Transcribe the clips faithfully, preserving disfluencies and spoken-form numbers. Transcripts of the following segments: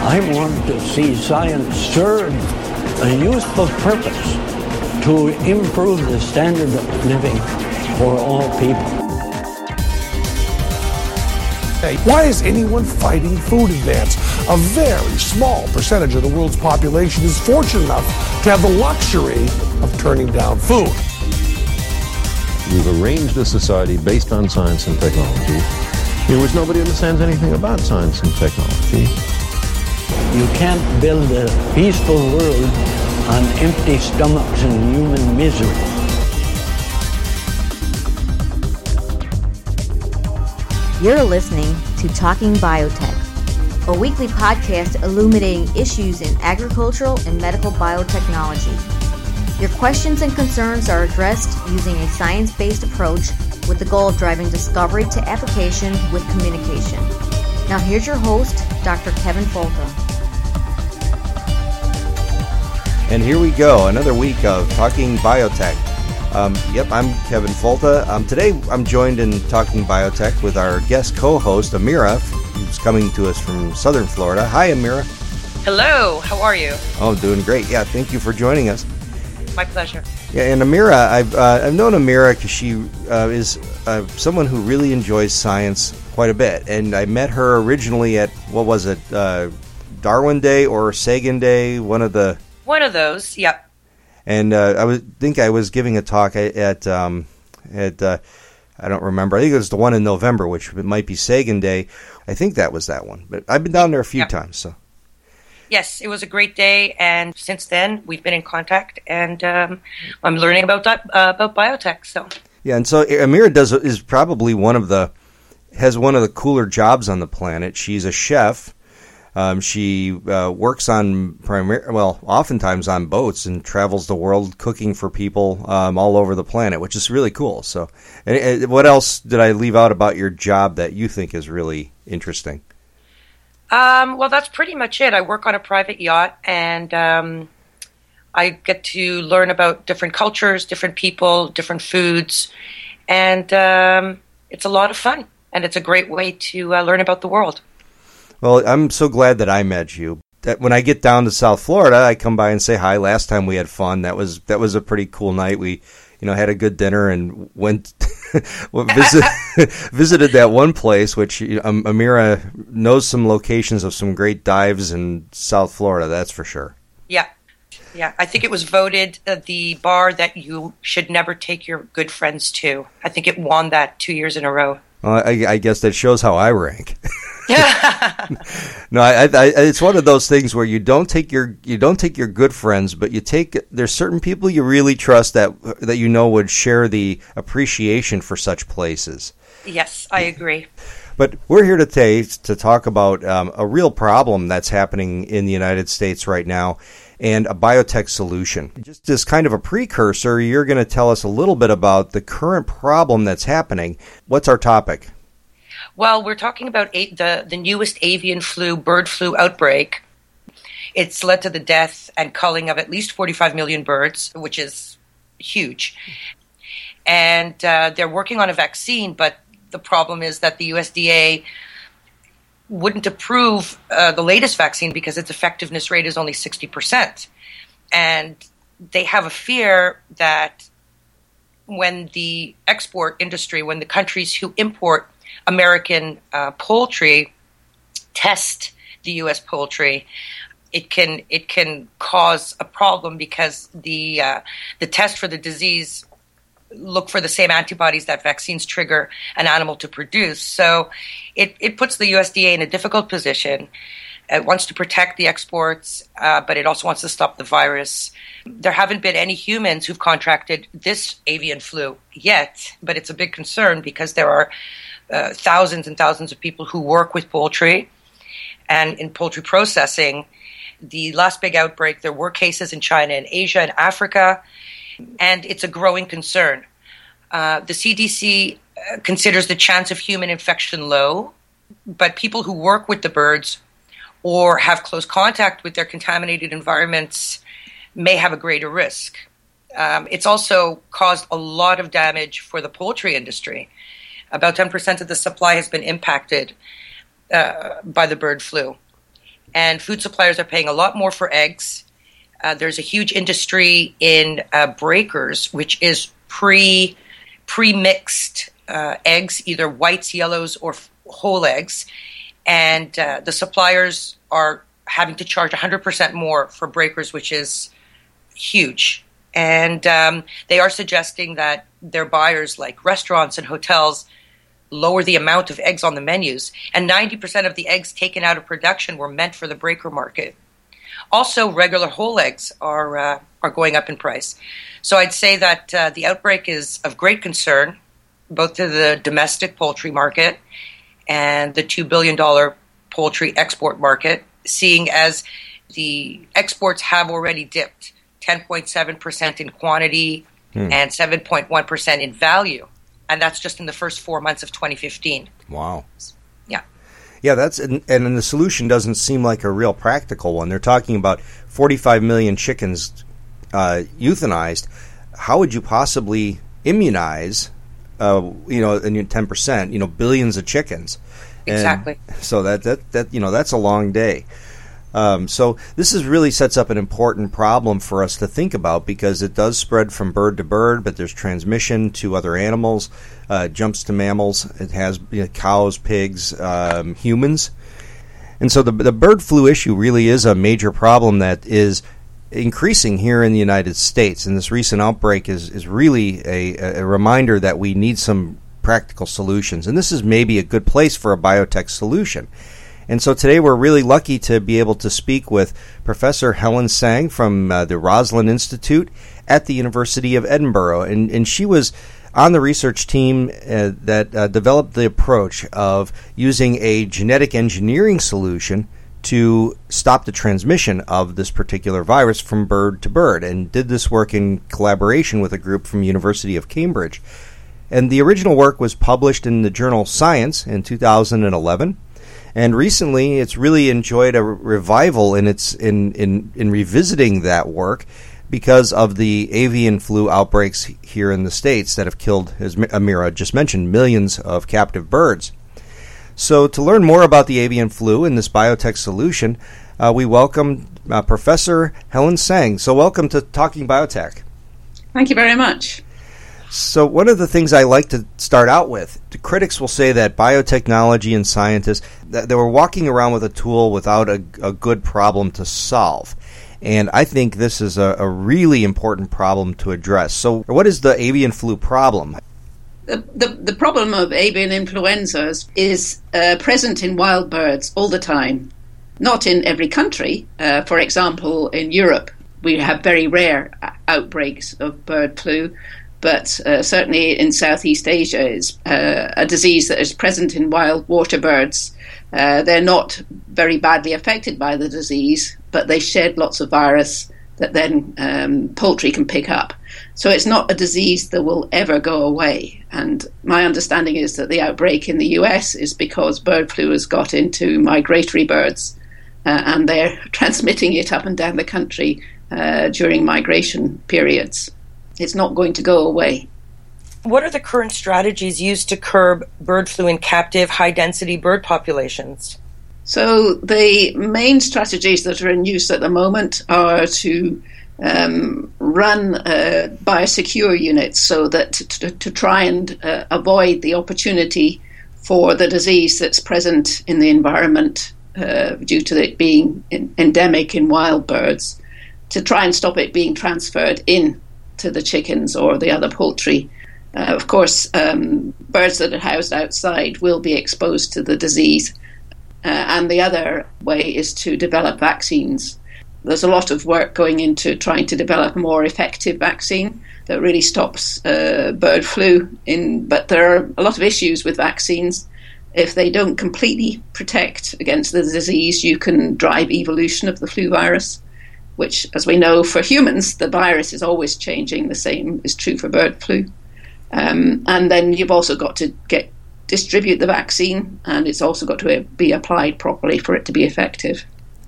I want to see science serve a useful purpose to improve the standard of living for all people. Why is anyone fighting food advance? A very small percentage of the world's population is fortunate enough to have the luxury of turning down food. We've arranged a society based on science and technology in which nobody understands anything about science and technology. You can't build a peaceful world on empty stomachs and human misery. You're listening to Talking Biotech, a weekly podcast illuminating issues in agricultural and medical biotechnology. Your questions and concerns are addressed using a science-based approach with the goal of driving discovery to application with communication. Now here's your host, Doctor Kevin Folta. And here we go, another week of Talking Biotech. Um, yep, I'm Kevin Folta. Um, today I'm joined in Talking Biotech with our guest co-host, Amira, who's coming to us from Southern Florida. Hi, Amira. Hello, how are you? Oh, doing great. Yeah, thank you for joining us. My pleasure. Yeah, and Amira, I've uh, I've known Amira because she uh, is uh, someone who really enjoys science quite a bit. And I met her originally at, what was it, uh, Darwin Day or Sagan Day, one of the... One of those, yep. And uh, I was, think I was giving a talk at, at, um, at uh, I don't remember, I think it was the one in November, which might be Sagan Day. I think that was that one. But I've been down there a few yep. times, so... Yes, it was a great day, and since then we've been in contact, and um, I'm learning about uh, about biotech. So yeah, and so Amira does is probably one of the has one of the cooler jobs on the planet. She's a chef. Um, she uh, works on primar- well, oftentimes on boats and travels the world cooking for people um, all over the planet, which is really cool. So, and, and what else did I leave out about your job that you think is really interesting? Um, well, that's pretty much it. I work on a private yacht, and um, I get to learn about different cultures, different people, different foods, and um, it's a lot of fun, and it's a great way to uh, learn about the world. Well, I'm so glad that I met you. That when I get down to South Florida, I come by and say hi. Last time we had fun. That was that was a pretty cool night. We, you know, had a good dinner and went visit, visited that one place, which um, Amira knows some locations of some great dives in South Florida. That's for sure. Yeah, yeah. I think it was voted uh, the bar that you should never take your good friends to. I think it won that two years in a row. Well, I, I guess that shows how I rank. No, I, I, it's one of those things where you don't take your you don't take your good friends, but you take there's certain people you really trust that that you know would share the appreciation for such places. Yes, I agree. But we're here today to talk about um, a real problem that's happening in the United States right now, and a biotech solution. Just as kind of a precursor, you're going to tell us a little bit about the current problem that's happening. What's our topic? Well, we're talking about a- the, the newest avian flu, bird flu outbreak. It's led to the death and culling of at least forty-five million birds, which is huge. And uh, they're working on a vaccine, but the problem is that the U S D A wouldn't approve uh, the latest vaccine because its effectiveness rate is only sixty percent. And they have a fear that when the export industry, when the countries who import American uh, poultry test the U S poultry, it can it can cause a problem because the uh, the test for the disease look for the same antibodies that vaccines trigger an animal to produce. So it, it puts the U S D A in a difficult position. It wants to protect the exports, uh, but it also wants to stop the virus. There haven't been any humans who've contracted this avian flu yet, but it's a big concern because there are uh, thousands and thousands of people who work with poultry and in poultry processing. The last big outbreak, there were cases in China and Asia and Africa, and it's a growing concern. Uh, the C D C uh, considers the chance of human infection low, but people who work with the birds or have close contact with their contaminated environments may have a greater risk. Um, it's also caused a lot of damage for the poultry industry. About ten percent of the supply has been impacted uh, by the bird flu. and food suppliers are paying a lot more for eggs. Uh, there's a huge industry in uh, breakers, which is pre pre-mixed uh, eggs, either whites, yellows, or f- whole eggs, and uh, the suppliers are having to charge one hundred percent more for breakers, which is huge. And um, they are suggesting that their buyers, like restaurants and hotels, lower the amount of eggs on the menus. And ninety percent of the eggs taken out of production were meant for the breaker market. Also, regular whole eggs are uh, are going up in price. So I'd say that uh, the outbreak is of great concern, both to the domestic poultry market and the two billion dollars poultry export market, seeing as the exports have already dipped ten point seven percent in quantity hmm. and seven point one percent in value. And that's just in the first four months of twenty fifteen. Wow. Yeah. Yeah, that's and, and the solution doesn't seem like a real practical one. They're talking about forty-five million chickens uh, euthanized. How would you possibly immunize, uh, you know, and ten percent, you know, billions of chickens? And exactly. So that, that that you know that's a long day. Um, so this is really sets up an important problem for us to think about, because it does spread from bird to bird, but there's transmission to other animals, uh, jumps to mammals. It has you know, cows, pigs, um, humans. And so the, the bird flu issue really is a major problem that is increasing here in the United States. And this recent outbreak is, is really a, a reminder that we need some practical solutions. And this is maybe a good place for a biotech solution. And so today we're really lucky to be able to speak with Professor Helen Tsang from uh, the Roslin Institute at the University of Edinburgh. And, and she was on the research team uh, that uh, developed the approach of using a genetic engineering solution to stop the transmission of this particular virus from bird to bird, and did this work in collaboration with a group from University of Cambridge. And the original work was published in the journal Science in two thousand eleven. And recently, it's really enjoyed a revival in its in, in, in revisiting that work because of the avian flu outbreaks here in the States that have killed, as Amira just mentioned, millions of captive birds. So to learn more about the avian flu and this biotech solution, uh, we welcome uh, Professor Helen Tsang. So welcome to Talking Biotech. Thank you very much. So one of the things I like to start out with, the critics will say that biotechnology and scientists, that they were walking around with a tool without a, a good problem to solve. And I think this is a, a really important problem to address. So what is the avian flu problem? The, the, the problem of avian influenza is uh, present in wild birds all the time. Not in every country. Uh, for example, in Europe, we have very rare outbreaks of bird flu. But uh, certainly in Southeast Asia, it's uh, a disease that is present in wild water birds. Uh, they're not very badly affected by the disease, but they shed lots of virus that then um, poultry can pick up. So it's not a disease that will ever go away. And my understanding is that the outbreak in the U S is because bird flu has got into migratory birds, uh, and they're transmitting it up and down the country uh, during migration periods. It's not going to go away. What are the current strategies used to curb bird flu in captive, high-density bird populations? So the main strategies that are in use at the moment are to um, run uh, biosecure units so that to, to try and uh, avoid the opportunity for the disease that's present in the environment uh, due to it being in, endemic in wild birds, to try and stop it being transferred in to the chickens or the other poultry. Uh, of course, um, birds that are housed outside will be exposed to the disease. Uh, and the other way is to develop vaccines. There's a lot of work going into trying to develop a more effective vaccine that really stops uh, bird flu. In, but there are a lot of issues with vaccines. If they don't completely protect against the disease, you can drive evolution of the flu virus, which, as we know, for humans, the virus is always changing. The same is true for bird flu. Um, and then you've also got to get distribute the vaccine, and it's also got to be applied properly for it to be effective.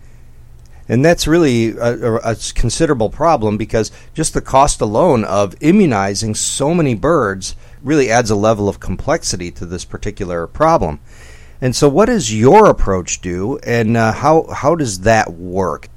And that's really a, a considerable problem, because just the cost alone of immunizing so many birds really adds a level of complexity to this particular problem. And so what does your approach do, and uh, how how does that work?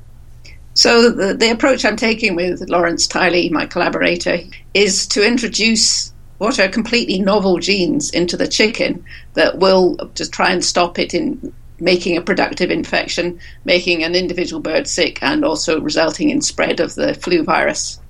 So the, the approach I'm taking with Lawrence Tiley, my collaborator, is to introduce what are completely novel genes into the chicken that will just try and stop it in making a productive infection, making an individual bird sick, and also resulting in spread of the flu virus.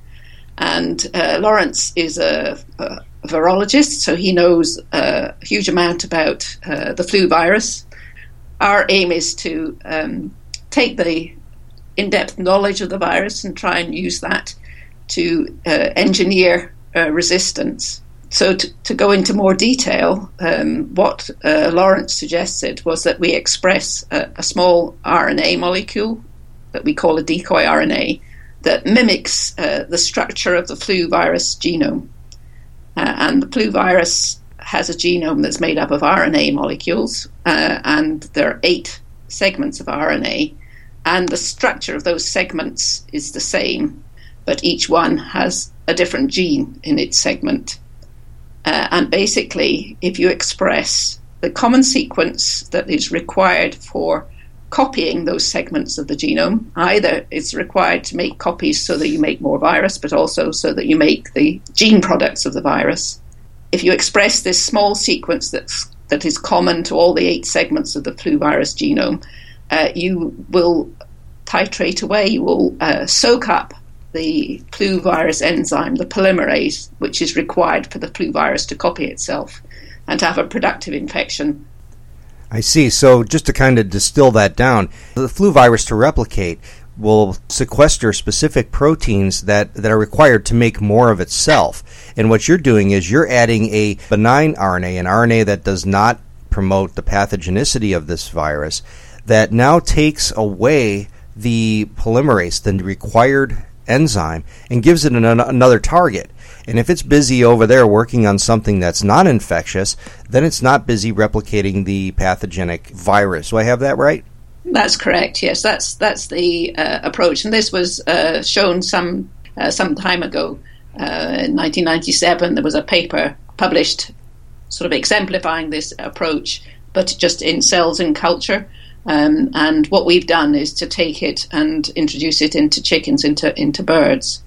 And uh, Lawrence is a, a virologist, so he knows a huge amount about uh, the flu virus. Our aim is to um, take the in-depth knowledge of the virus and try and use that to uh, engineer uh, resistance. So to, to go into more detail, um, what uh, Lawrence suggested was that we express a, a small R N A molecule that we call a decoy R N A that mimics uh, the structure of the flu virus genome. Uh, and the flu virus has a genome that's made up of R N A molecules, uh, and there are eight segments of R N A, and the structure of those segments is the same, but each one has a different gene in its segment. Uh, and basically, if you express the common sequence that is required for copying those segments of the genome, either it's required to make copies so that you make more virus, but also so that you make the gene products of the virus. If you express this small sequence that's, that is common to all the eight segments of the flu virus genome, uh, you will titrate away, you will uh, soak up the flu virus enzyme, the polymerase, which is required for the flu virus to copy itself and to have a productive infection. I see. So just to kind of distill that down, the flu virus to replicate will sequester specific proteins that, that are required to make more of itself. And what you're doing is you're adding a benign R N A, an R N A that does not promote the pathogenicity of this virus, that now takes away the polymerase, the required enzyme, and gives it an, another target. And if it's busy over there working on something that's not infectious, then it's not busy replicating the pathogenic virus. Do I have that right? That's correct. Yes, that's that's the uh, approach, and this was uh, shown some uh, some time ago. Uh, in nineteen ninety-seven, there was a paper published, sort of exemplifying this approach, but just in Cells and Culture. Um, and what we've done is to take it and introduce it into chickens, into into birds.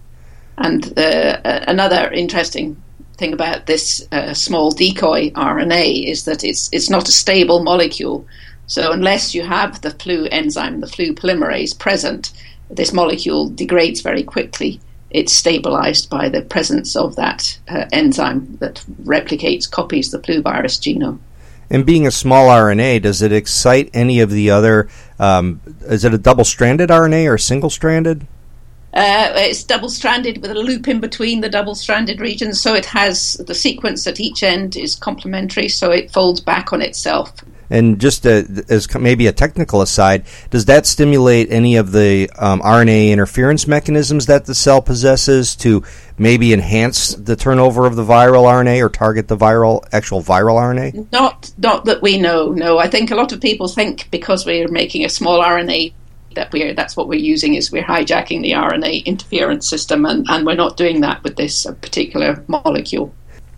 And uh, another interesting thing about this uh, small decoy R N A is that it's it's not a stable molecule. So unless you have the flu enzyme, the flu polymerase present, this molecule degrades very quickly. It's stabilized by the presence of that uh, enzyme that replicates, copies the flu virus genome. And being a small R N A, does it excite any of the other, um, is it a double-stranded R N A or single-stranded? Uh, it's double-stranded with a loop in between the double-stranded regions, so it has the sequence at each end is complementary, so it folds back on itself. And just a, as maybe a technical aside, does that stimulate any of the um, R N A interference mechanisms that the cell possesses to maybe enhance the turnover of the viral R N A or target the viral, actual viral R N A? Not, not that we know. No, I think a lot of people think because we're making a small R N A that we're that's what we're using is we're hijacking the R N A interference system, and, and we're not doing that with this particular molecule.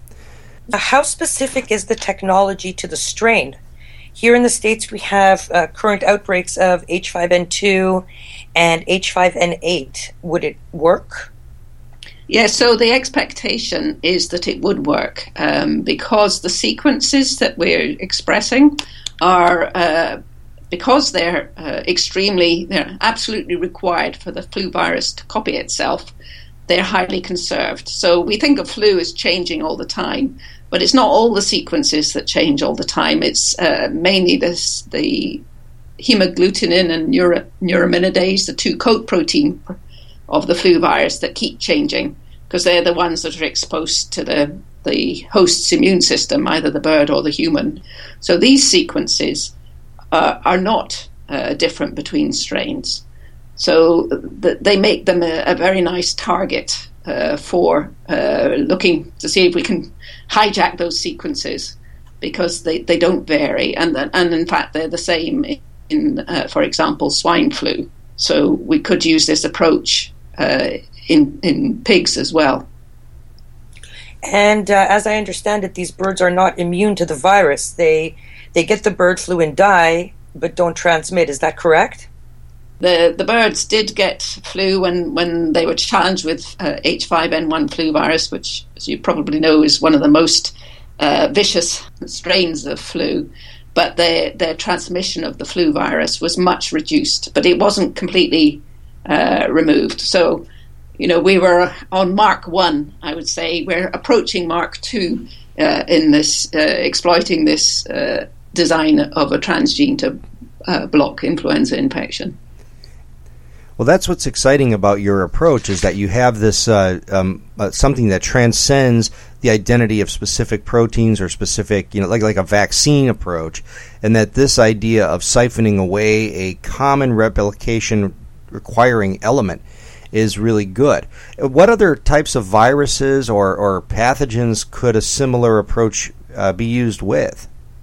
How specific is the technology to the strain? Here in the States, we have uh, current outbreaks of H five N two and H five N eight. Would it work? Yeah, so the expectation is that it would work um, because the sequences that we're expressing are, uh, because they're uh, extremely, they're absolutely required for the flu virus to copy itself, they're highly conserved. So we think of flu as changing all the time. But it's not all the sequences that change all the time. It's uh, mainly this, the hemagglutinin and neuro, neuraminidase, the two coat protein of the flu virus that keep changing because they're the ones that are exposed to the, the host's immune system, either the bird or the human. So these sequences uh, are not uh, different between strains. So th- they make them a, a very nice target Uh, for uh, looking to see if we can hijack those sequences because they, they don't vary, and and in fact they're the same in, uh, for example, swine flu. So we could use this approach uh, in in pigs as well. And uh, as I understand it, these birds are not immune to the virus. They they get the bird flu and die, but don't transmit. Is that correct? The the birds did get flu when, when they were challenged with uh, H five N one flu virus, which, as you probably know, is one of the most uh, vicious strains of flu. But their their transmission of the flu virus was much reduced, but it wasn't completely uh, removed. So, you know, we were on Mark One, I would say. We're approaching Mark Two uh, in this, uh, exploiting this uh, design of a transgene to uh, block influenza infection. Well, that's what's exciting about your approach, is that you have this uh, um, uh, something that transcends the identity of specific proteins or specific, you know, like like a vaccine approach, and that this idea of siphoning away a common replication requiring element is really good. What other types of viruses or, or pathogens could a similar approach uh, be used with?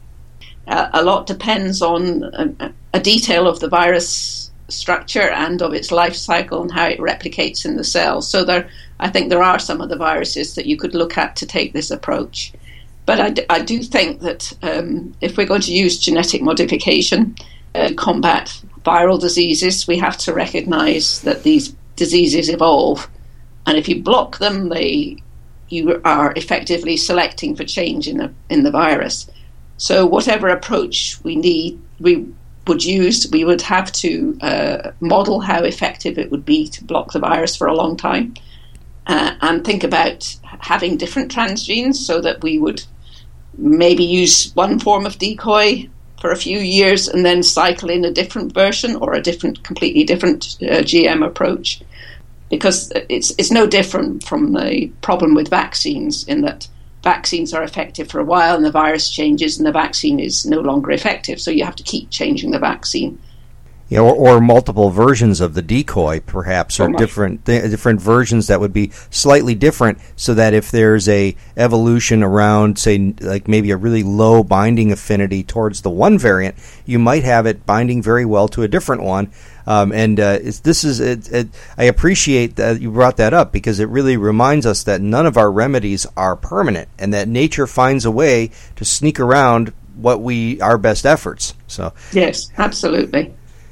Uh, a lot depends on a, a detail of the virus structure and of its life cycle and how it replicates in the cells. So there, I think there are some of the viruses that you could look at to take this approach. But I, d- I do think that um, if we're going to use genetic modification uh, to combat viral diseases, we have to recognize that these diseases evolve. And if you block them, they you are effectively selecting for change in the, in the virus. So whatever approach we need, we would use, we would have to uh, model how effective it would be to block the virus for a long time, uh, and think about having different transgenes so that we would maybe use one form of decoy for a few years and then cycle in a different version or a different, completely different uh, G M approach. Because it's it's no different from the problem with vaccines, in that vaccines are effective for a while and the virus changes and the vaccine is no longer effective. So you have to keep changing the vaccine. Yeah, or, or multiple versions of the decoy, perhaps, or different th- different versions that would be slightly different, so that if there's a evolution around, say, like maybe a really low binding affinity towards the one variant, you might have it binding very well to a different one. Um, and uh, it's, this is, it, it, I appreciate that you brought that up, because it really reminds us that none of our remedies are permanent, and that nature finds a way to sneak around what we our best efforts. So yes, absolutely.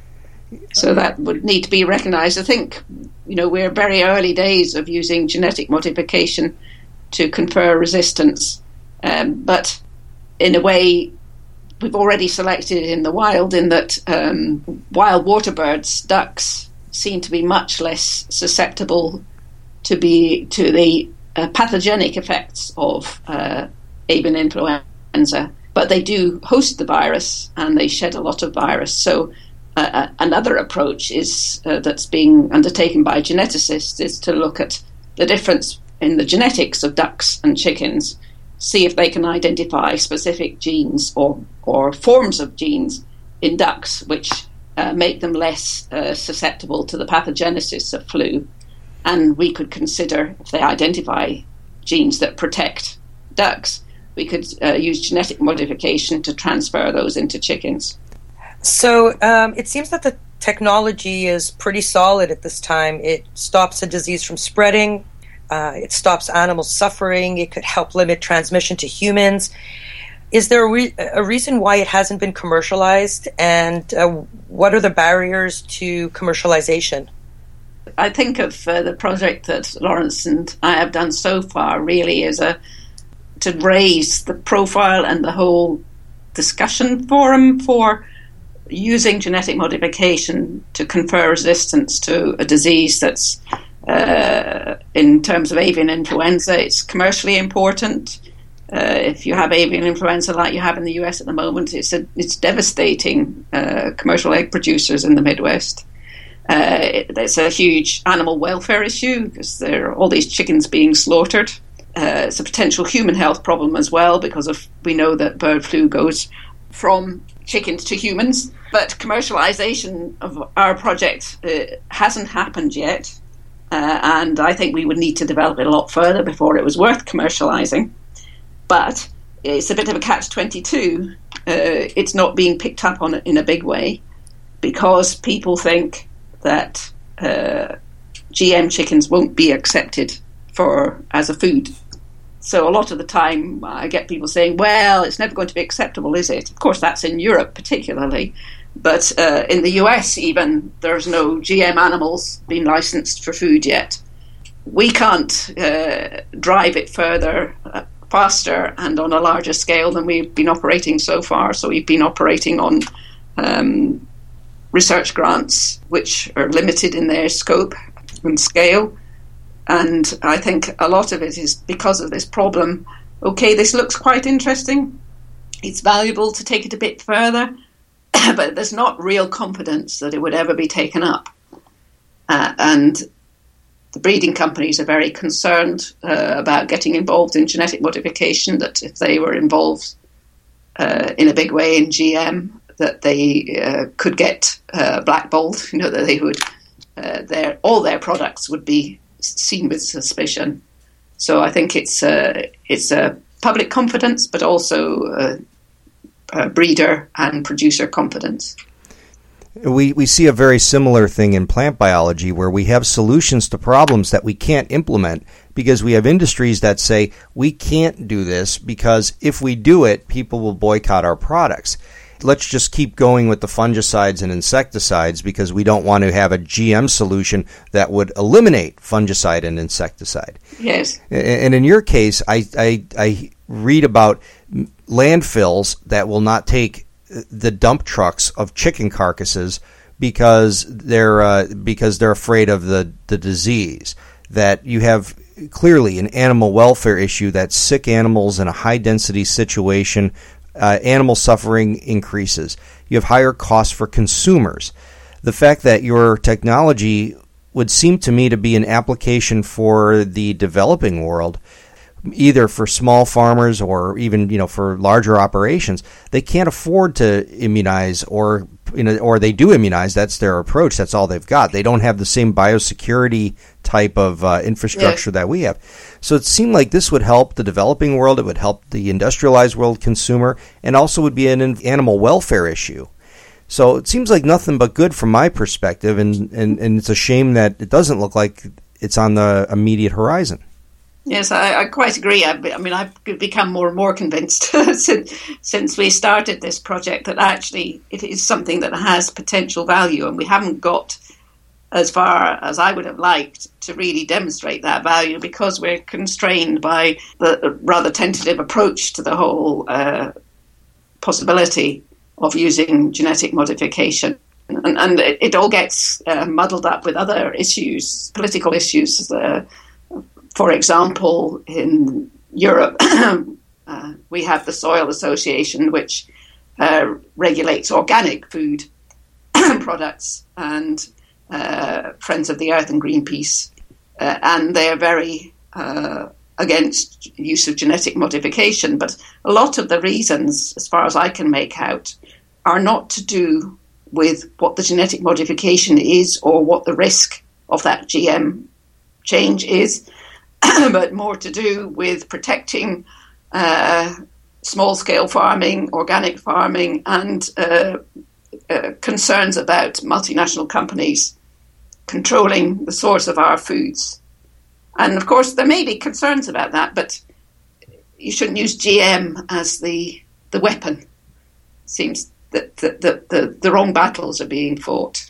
So that would need to be recognized. I think, you know, we're very early days of using genetic modification to confer resistance, um, but in a way, we've already selected in the wild, in that um, wild water birds, ducks, seem to be much less susceptible to be to the uh, pathogenic effects of uh, avian influenza, but they do host the virus and they shed a lot of virus. So uh, another approach is uh, that's being undertaken by geneticists is to look at the difference in the genetics of ducks and chickens, see if they can identify specific genes or, or forms of genes in ducks which uh, make them less uh, susceptible to the pathogenesis of flu. And we could consider, if they identify genes that protect ducks, we could uh, use genetic modification to transfer those into chickens. So um, it seems that the technology is pretty solid at this time. It stops the disease from spreading. Uh, it stops animals suffering. It could help limit transmission to humans. Is there a, re- a reason why it hasn't been commercialized? And uh, what are the barriers to commercialization? I think of uh, the project that Lawrence and I have done so far really as a to raise the profile and the whole discussion forum for using genetic modification to confer resistance to a disease that's, uh, in terms of avian influenza, it's commercially important. Uh, if you have avian influenza like you have in the U S at the moment, it's a, it's devastating uh, commercial egg producers in the Midwest. Uh, it, it's a huge animal welfare issue because there are all these chickens being slaughtered. Uh, it's a potential human health problem as well, because of we know that bird flu goes from chickens to humans. But commercialization of our project uh, hasn't happened yet, uh, and I think we would need to develop it a lot further before it was worth commercializing. But it's a bit of a catch twenty-two. Uh, it's not being picked up on in a big way because people think that uh, G M chickens won't be accepted for as a food So a lot of the time I get people saying, well, it's never going to be acceptable, is it? Of course, that's in Europe particularly. But uh, in the U S even, there's no G M animals being licensed for food yet. We can't uh, drive it further, uh, faster and on a larger scale than we've been operating so far. So we've been operating on um, research grants, which are limited in their scope and scale. And I think a lot of it is because of this problem. Okay, this looks quite interesting. It's valuable to take it a bit further, but there's not real confidence that it would ever be taken up. Uh, and the breeding companies are very concerned uh, about getting involved in genetic modification, that if they were involved uh, in a big way in G M, that they uh, could get uh, blackballed, you know, that they would, uh, their all their products would be seen with suspicion. So I think it's a, it's a public confidence, but also a, a breeder and producer confidence. We we see a very similar thing in plant biology, where we have solutions to problems that we can't implement because we have industries that say we can't do this because if we do it, people will boycott our products. Let's just keep going with the fungicides and insecticides because we don't want to have a G M solution that would eliminate fungicide and insecticide. Yes. And in your case, I, I, I read about landfills that will not take the dump trucks of chicken carcasses because they're uh, because they're afraid of the, the disease. That you have clearly an animal welfare issue, that sick animals in a high-density situation, Uh, animal suffering increases. You have higher costs for consumers. The fact that your technology would seem to me to be an application for the developing world, either for small farmers or even, you know, for larger operations, they can't afford to immunize, or you know, or they do immunize. That's their approach. That's all they've got. They don't have the same biosecurity type of uh, infrastructure yeah. that we have. So it seemed like this would help the developing world. It would help the industrialized world consumer, and also would be an animal welfare issue. So it seems like nothing but good from my perspective, and, and, and it's a shame that it doesn't look like it's on the immediate horizon. Yes, I, I quite agree. I, I mean, I've become more and more convinced since, since we started this project that actually it is something that has potential value, and we haven't got as far as I would have liked to really demonstrate that value because we're constrained by the rather tentative approach to the whole uh, possibility of using genetic modification. And, and it, it all gets uh, muddled up with other issues, political issues. Uh, for example, in Europe, uh, we have the Soil Association, which uh, regulates organic food products, and uh, Friends of the Earth and Greenpeace. Uh, and they're very uh, against use of genetic modification. But a lot of the reasons, as far as I can make out, are not to do with what the genetic modification is or what the risk of that G M change is, but more to do with protecting uh, small-scale farming, organic farming, and uh, uh, concerns about multinational companies controlling the source of our foods. And, of course, there may be concerns about that, but you shouldn't use G M as the, the weapon. It seems that the, the, the, the wrong battles are being fought.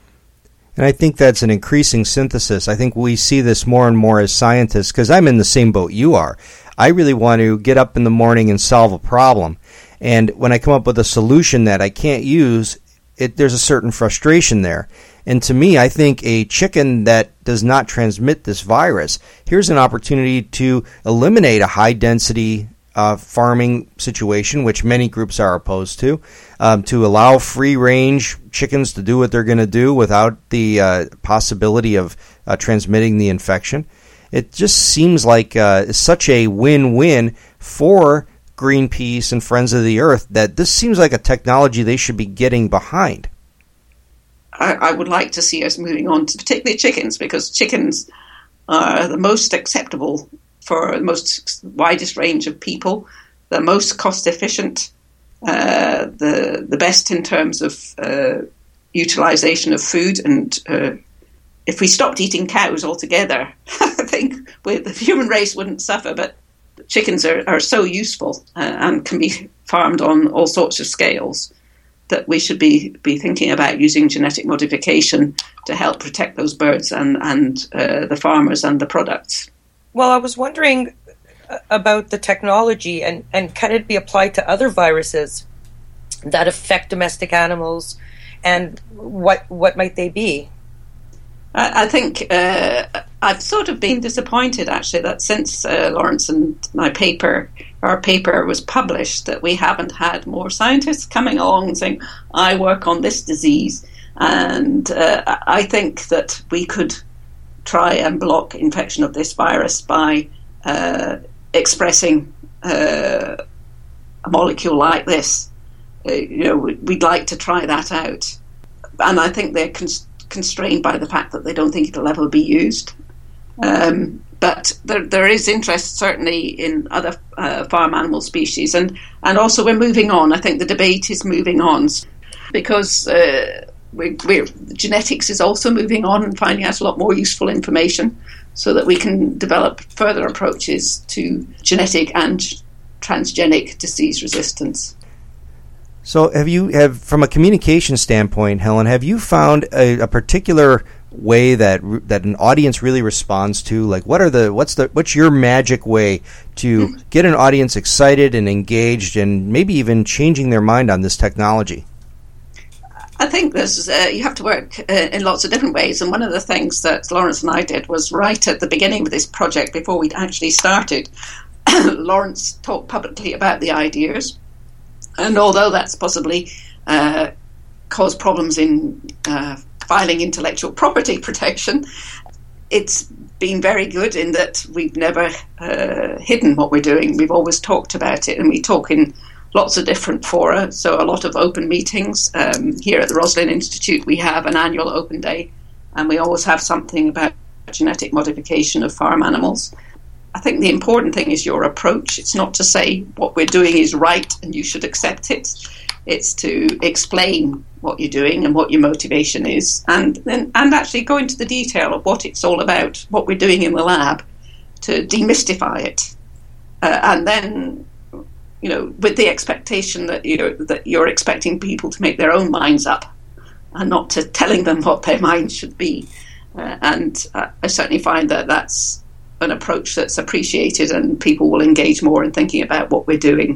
And I think that's an increasing synthesis. I think we see this more and more as scientists, because I'm in the same boat you are. I really want to get up in the morning and solve a problem. And when I come up with a solution that I can't use, it, there's a certain frustration there. And to me, I think a chicken that does not transmit this virus, here's an opportunity to eliminate a high-density uh, farming situation, which many groups are opposed to, um, to allow free-range chickens to do what they're going to do without the uh, possibility of uh, transmitting the infection. It just seems like uh, such a win-win for Greenpeace and Friends of the Earth that this seems like a technology they should be getting behind. I, I would like to see us moving on to particularly chickens, because chickens are the most acceptable for the most widest range of people, the most cost efficient, uh, the the best in terms of uh, utilization of food. And uh, if we stopped eating cows altogether, I think we, the human race wouldn't suffer. But chickens are, are so useful uh, and can be farmed on all sorts of scales that we should be, be thinking about using genetic modification to help protect those birds and, and uh, the farmers and the products. Well, I was wondering about the technology, and, and can it be applied to other viruses that affect domestic animals, and what what might they be? I, I think uh, I've sort of been disappointed, actually, that since uh, Lawrence and my paper, our paper was published, that we haven't had more scientists coming along and saying, I work on this disease. And uh, I think that we could try and block infection of this virus by uh, expressing uh, a molecule like this. Uh, you know, we'd like to try that out. And I think they're cons- constrained by the fact that they don't think it'll ever be used. Um, but there, there is interest certainly in other uh, farm animal species. And, and also we're moving on. I think the debate is moving on because uh, we're, we're, genetics is also moving on and finding out a lot more useful information so that we can develop further approaches to genetic and transgenic disease resistance. So have you, have from a communication standpoint, Helen, have you found a, a particular way that that an audience really responds to? Like, what are the what's the what's your magic way to get an audience excited and engaged and maybe even changing their mind on this technology? I think there's uh, you have to work uh, in lots of different ways, and one of the things that Lawrence and I did was right at the beginning of this project, before we'd actually started, Lawrence talked publicly about the ideas. And although that's possibly uh, caused problems in uh, filing intellectual property protection, it's been very good in that we've never uh, hidden what we're doing. We've always talked about it, and we talk in lots of different fora, so a lot of open meetings. Um, here at the Roslin Institute, we have an annual open day, and we always have something about genetic modification of farm animals. I think the important thing is your approach. It's not to say what we're doing is right and you should accept it. It's to explain what you're doing and what your motivation is, and then and actually go into the detail of what it's all about, what we're doing in the lab, to demystify it, uh, and then, you know, with the expectation that you're that you're expecting people to make their own minds up, and not to telling them what their minds should be. Uh, and uh, I certainly find that that's an approach that's appreciated, and people will engage more in thinking about what we're doing.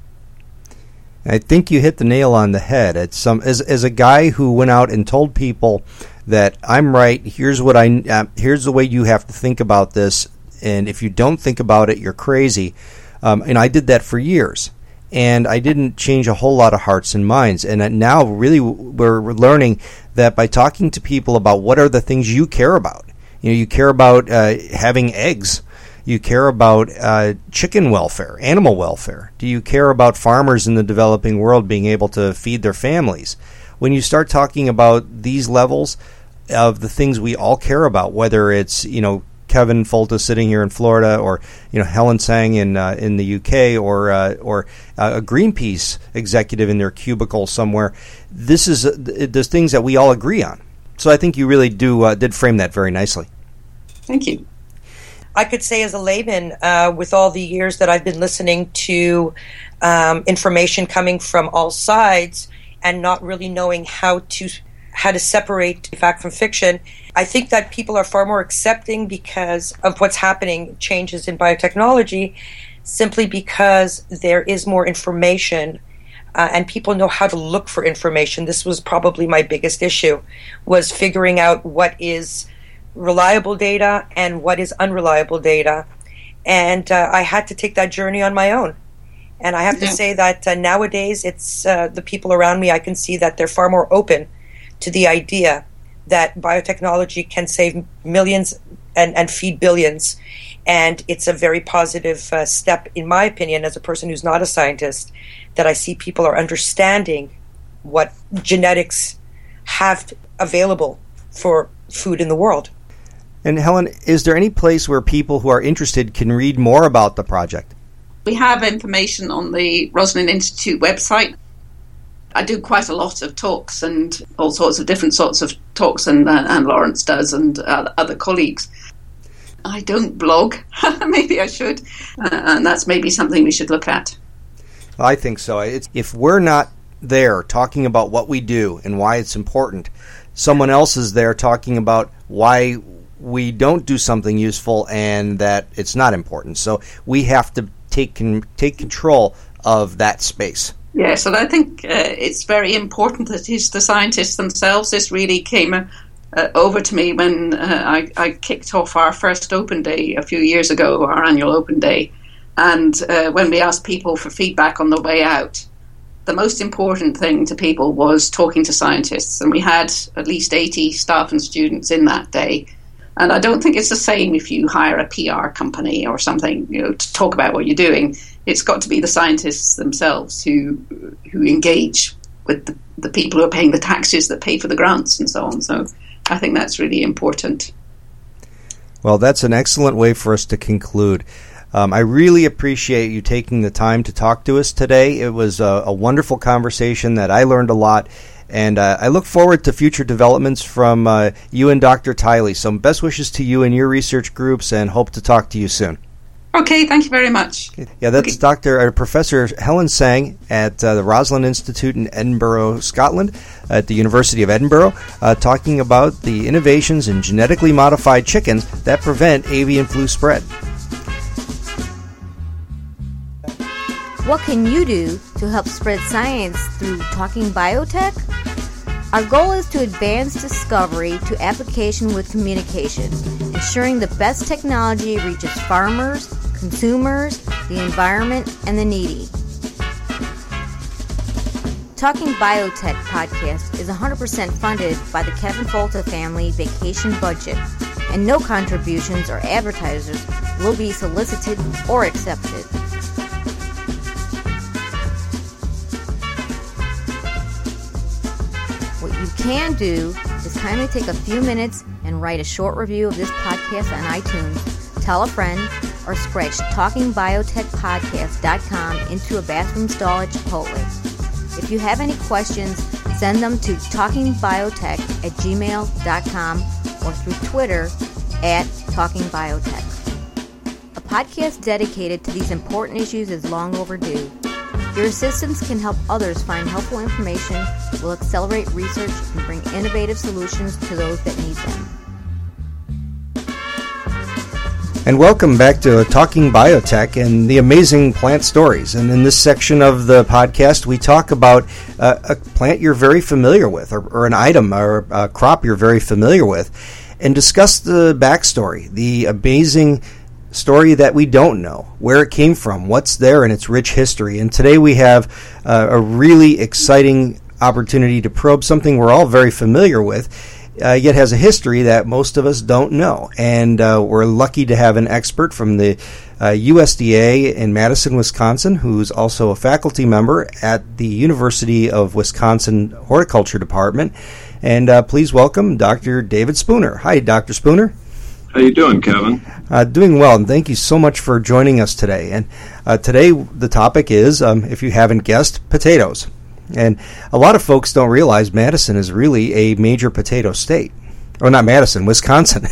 I think you hit the nail on the head. It's some as as a guy who went out and told people that I'm right. Here's what I uh, here's the way you have to think about this, and if you don't think about it, you're crazy. Um, and I did that for years, and I didn't change a whole lot of hearts and minds. And now, really, we're learning that by talking to people about what are the things you care about. You know, you care about uh, having eggs. You care about uh, chicken welfare, animal welfare. Do you care about farmers in the developing world being able to feed their families? When you start talking about these levels of the things we all care about, whether it's, you know, Kevin Folta sitting here in Florida, or, you know, Helen Tsang in uh, in the U K, or uh, or uh, a Greenpeace executive in their cubicle somewhere, this is uh, there's things that we all agree on. So I think you really do uh, did frame that very nicely. Thank you. I could say as a layman, uh, with all the years that I've been listening to um, information coming from all sides and not really knowing how to how to separate fact from fiction, I think that people are far more accepting because of what's happening, changes in biotechnology, simply because there is more information. Uh, and people know how to look for information. This was probably my biggest issue, was figuring out what is reliable data and what is unreliable data. And uh, I had to take that journey on my own. And I have yeah. to say that uh, nowadays, it's uh, the people around me, I can see that they're far more open to the idea that biotechnology can save millions and, and feed billions. And it's a very positive uh, step, in my opinion, as a person who's not a scientist, that I see people are understanding what genetics have available for food in the world. And Helen, is there any place where people who are interested can read more about the project? We have information on the Roslin Institute website. I do quite a lot of talks and all sorts of different sorts of talks, and, uh, and Lawrence does, and uh, other colleagues. I don't blog. Maybe I should. Uh, and that's maybe something we should look at. I think so. It's, if we're not there talking about what we do and why it's important, someone else is there talking about why we don't do something useful and that it's not important. So we have to take con- take control of that space. Yes, and I think uh, it's very important that it's the scientists themselves. This really came uh, over to me when uh, I, I kicked off our first open day a few years ago, our annual open day. And uh, when we asked people for feedback on the way out, the most important thing to people was talking to scientists. And we had at least eighty staff and students in that day. And I don't think it's the same if you hire a P R company or something, you know, to talk about what you're doing. It's got to be the scientists themselves who who engage with the, the people who are paying the taxes that pay for the grants and so on. So I think that's really important. Well, that's an excellent way for us to conclude. Um, I really appreciate you taking the time to talk to us today. It was a, a wonderful conversation that I learned a lot. And uh, I look forward to future developments from uh, you and Doctor Tiley. So best wishes to you and your research groups, and hope to talk to you soon. Okay, thank you very much. Yeah, that's okay. Doctor Uh, Professor Helen Sang at uh, the Rosalind Institute in Edinburgh, Scotland, at the University of Edinburgh, uh, talking about the innovations in genetically modified chickens that prevent avian flu spread. What can you do to help spread science through Talking Biotech? Our goal is to advance discovery to application with communication, ensuring the best technology reaches farmers, consumers, the environment, and the needy. Talking Biotech podcast is one hundred percent funded by the Kevin Folta family vacation budget, and no contributions or advertisers will be solicited or accepted. What you can do is kindly take a few minutes and write a short review of this podcast on iTunes, tell a friend, or scratch talking biotech podcast dot com into a bathroom stall at Chipotle. If you have any questions, send them to talking biotech at gmail dot com or through Twitter at talking biotech. A podcast dedicated to these important issues is long overdue. Your assistance can help others find helpful information, will accelerate research, and bring innovative solutions to those that need them. And welcome back to Talking Biotech and the amazing plant stories. And in this section of the podcast, we talk about uh, a plant you're very familiar with, or, or an item or a crop you're very familiar with, and discuss the backstory, the amazing story that we don't know, where it came from, what's there in its rich history. And today we have uh, a really exciting opportunity to probe something we're all very familiar with, uh, yet has a history that most of us don't know. And uh, we're lucky to have an expert from the uh, U S D A in Madison, Wisconsin, who's also a faculty member at the University of Wisconsin Horticulture Department. And uh, please welcome Doctor David Spooner. Hi, Doctor Spooner. How you doing, Kevin? Uh, doing well, and thank you so much for joining us today. And uh, today the topic is, um, if you haven't guessed, potatoes. And a lot of folks don't realize Madison is really a major potato state. Or not Madison, Wisconsin.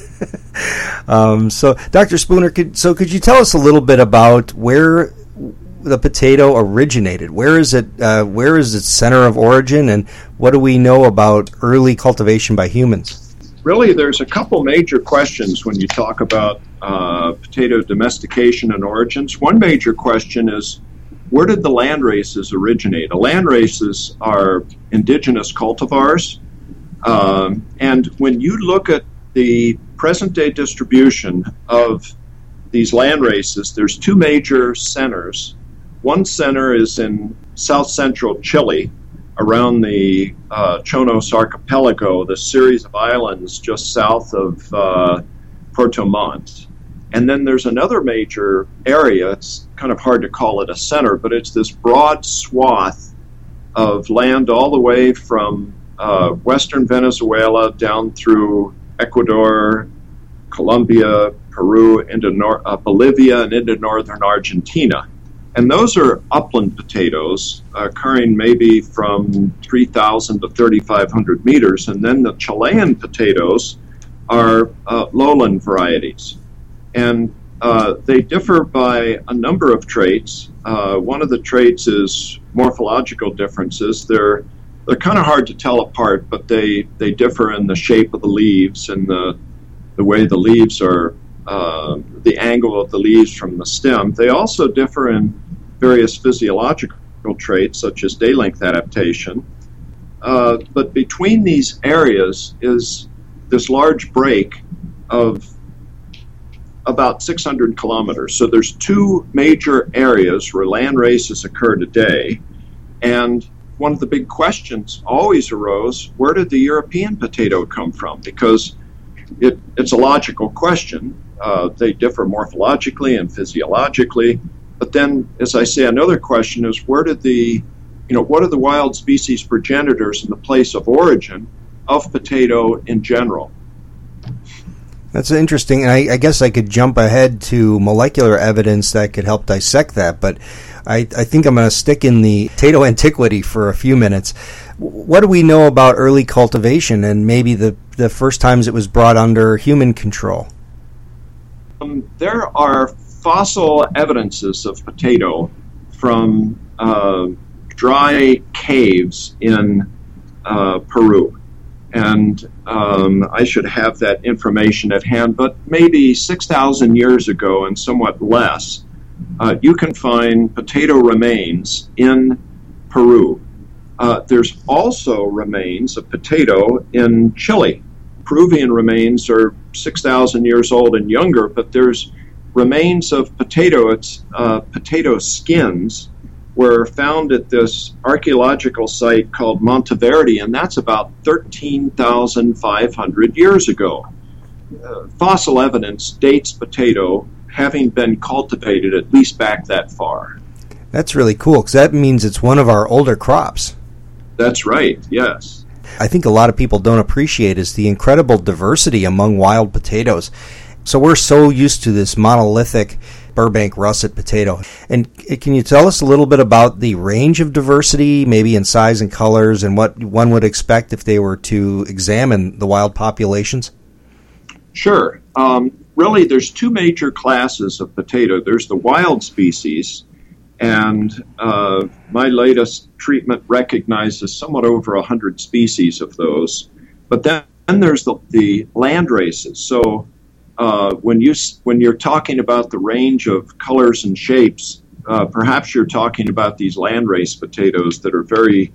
um, so, Doctor Spooner, could, so could you tell us a little bit about where the potato originated? Where is it? Uh, where is its center of origin, and what do we know about early cultivation by humans? Really, there's a couple major questions when you talk about uh, potato domestication and origins. One major question is, where did the land races originate? The land races are indigenous cultivars, um, and when you look at the present-day distribution of these land races, there's two major centers. One center is in south-central Chile, around the uh, Chonos Archipelago, the series of islands just south of uh, Puerto Montt. And then there's another major area, it's kind of hard to call it a center, but it's this broad swath of land all the way from uh, western Venezuela down through Ecuador, Colombia, Peru, into nor- uh, Bolivia, and into northern Argentina. And those are upland potatoes, uh, occurring maybe from three thousand to thirty-five hundred meters. And then the Chilean potatoes are uh, lowland varieties. And uh, they differ by a number of traits. Uh, one of the traits is morphological differences. They're they're kind of hard to tell apart, but they, they differ in the shape of the leaves and the the way the leaves are, uh, the angle of the leaves from the stem. They also differ in various physiological traits, such as day length adaptation. Uh, but between these areas is this large break of about six hundred kilometers. So there's two major areas where land races occur today. And one of the big questions always arose, where did the European potato come from? Because it, it's a logical question. Uh, they differ morphologically and physiologically. But then, as I say, another question is, where did the, you know, what are the wild species progenitors in the place of origin of potato in general? That's interesting, and I, I guess I could jump ahead to molecular evidence that could help dissect that, but I, I think I'm going to stick in the potato antiquity for a few minutes. What do we know about early cultivation and maybe the, the first times it was brought under human control? Um, there are fossil evidences of potato from uh, dry caves in uh, Peru. And um, I should have that information at hand, but maybe six thousand years ago and somewhat less, uh, you can find potato remains in Peru. Uh, there's also remains of potato in Chile. Peruvian remains are six thousand years old and younger, but there's remains of potato, it's uh, potato skins, were found at this archaeological site called Monteverde, and that's about thirteen thousand five hundred years ago. Uh, fossil evidence dates potato having been cultivated at least back that far. That's really cool, because that means it's one of our older crops. That's right, yes. I think a lot of people don't appreciate is the incredible diversity among wild potatoes. So we're so used to this monolithic Burbank russet potato. And can you tell us a little bit about the range of diversity, maybe in size and colors, and what one would expect if they were to examine the wild populations? Sure. Um, really, there's two major classes of potato. There's the wild species, and uh, my latest treatment recognizes somewhat over one hundred species of those. But then, then there's the, the land races. So Uh, when you when you're talking about the range of colors and shapes, uh, perhaps you're talking about these landrace potatoes that are very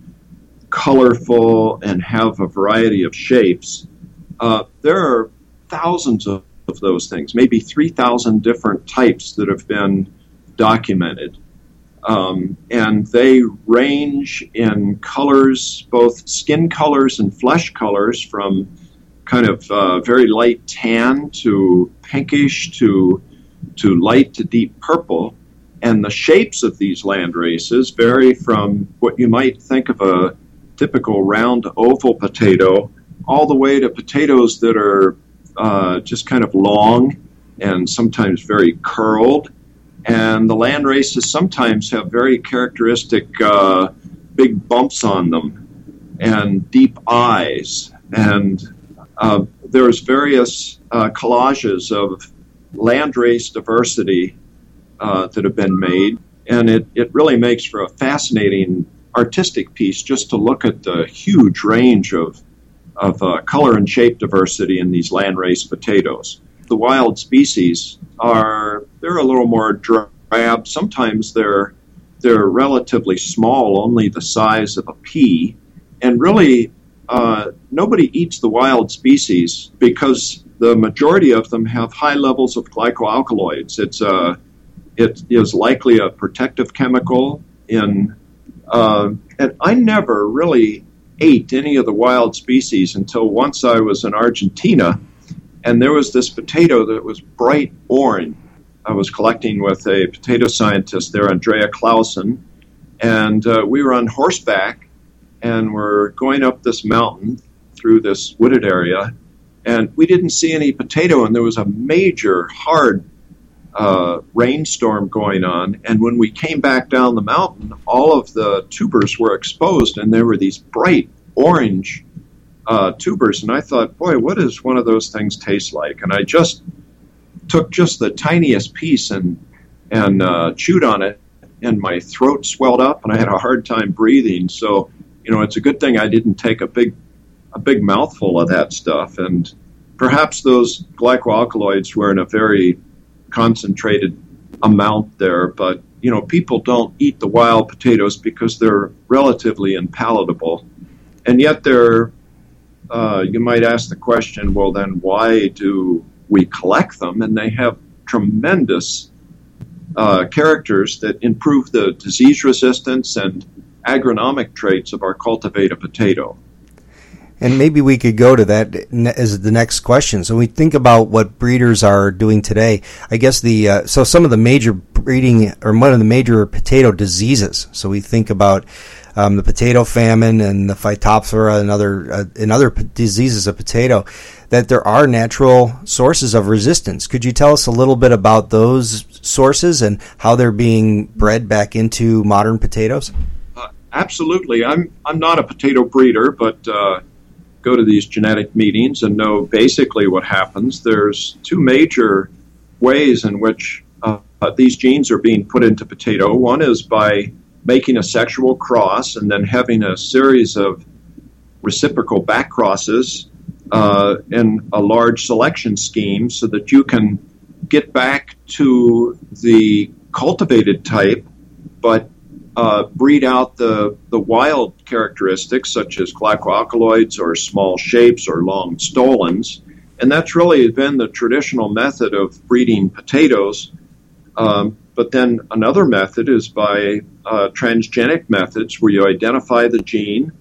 colorful and have a variety of shapes. Uh, there are thousands of, of those things, maybe three thousand different types that have been documented. Um, and they range in colors, both skin colors and flesh colors, from kind of uh, very light tan to pinkish to to light to deep purple. And the shapes of these land races vary from what you might think of a typical round oval potato all the way to potatoes that are uh, just kind of long and sometimes very curled. And the land races sometimes have very characteristic uh, big bumps on them and deep eyes. And Uh, there's various uh, collages of landrace diversity uh, that have been made, and it, it really makes for a fascinating artistic piece just to look at the huge range of, of uh, color and shape diversity in these landrace potatoes. The wild species are, they're a little more drab. Sometimes they're, they're relatively small, only the size of a pea, and really Uh, nobody eats the wild species because the majority of them have high levels of glycoalkaloids. It's a, it is likely a protective chemical in, uh, and I never really ate any of the wild species until once I was in Argentina, and there was this potato that was bright orange. I was collecting with a potato scientist there, Andrea Clausen, and uh, we were on horseback, and we're going up this mountain through this wooded area, and we didn't see any potato, and there was a major, hard uh, rainstorm going on, and when we came back down the mountain, all of the tubers were exposed, and there were these bright orange uh, tubers, and I thought, boy, what does one of those things taste like? And I just took just the tiniest piece and and uh, chewed on it, and my throat swelled up, and I had a hard time breathing. So, you know, it's a good thing I didn't take a big a big mouthful of that stuff. And perhaps those glycoalkaloids were in a very concentrated amount there, but you know, people don't eat the wild potatoes because they're relatively unpalatable, and yet they're. Uh, you might ask the question, well, then why do we collect them? And they have tremendous uh, characters that improve the disease resistance and agronomic traits of our cultivated potato. And maybe we could go to that as the next question. So we think about what breeders are doing today. I guess the uh, so some of the major breeding or one of the major potato diseases. So we think about um, the potato famine and the Phytophthora and other uh, and other p- diseases of potato. That there are natural sources of resistance. Could you tell us a little bit about those sources and how they're being bred back into modern potatoes? Uh, absolutely. I'm I'm not a potato breeder, but uh, go to these genetic meetings and know basically what happens. There's two major ways in which uh, these genes are being put into potato. One is by making a sexual cross and then having a series of reciprocal back crosses uh, in a large selection scheme so that you can get back to the cultivated type, but Uh, breed out the, the wild characteristics such as glycoalkaloids or small shapes or long stolons. And that's really been the traditional method of breeding potatoes. Um, but then another method is by uh, transgenic methods where you identify the gene,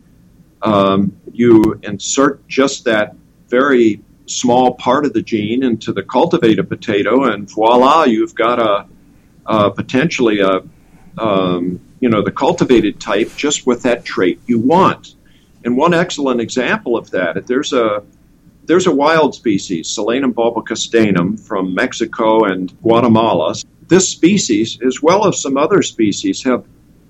um, you insert just that very small part of the gene into the cultivated potato, and voila, you've got a, a potentially a um, you know, the cultivated type just with that trait you want. And one excellent example of that, there's a there's a wild species, Solanum bulbocastanum, from Mexico and Guatemala. This species, as well as some other species, have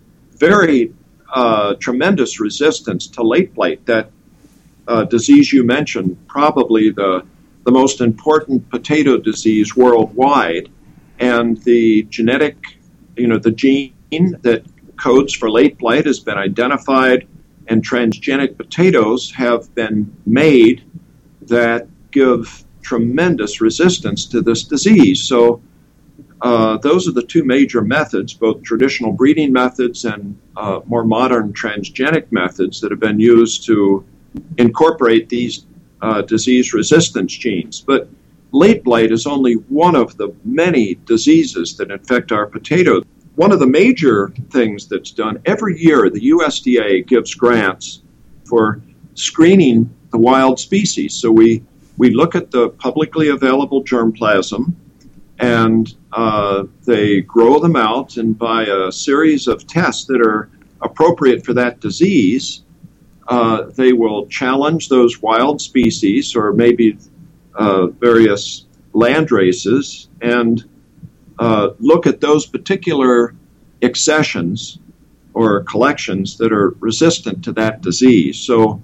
very uh, tremendous resistance to late blight, that uh, disease you mentioned, probably the, the most important potato disease worldwide. And the genetic, you know, the gene that codes for late blight has been identified, and transgenic potatoes have been made that give tremendous resistance to this disease. So uh, those are the two major methods, both traditional breeding methods and uh, more modern transgenic methods that have been used to incorporate these uh, disease resistance genes. But late blight is only one of the many diseases that infect our potatoes. One of the major things that's done every year, the U S D A gives grants for screening the wild species. So we, we look at the publicly available germplasm, and uh, they grow them out, and by a series of tests that are appropriate for that disease, uh, they will challenge those wild species or maybe uh, various land races and Uh, look at those particular accessions or collections that are resistant to that disease. So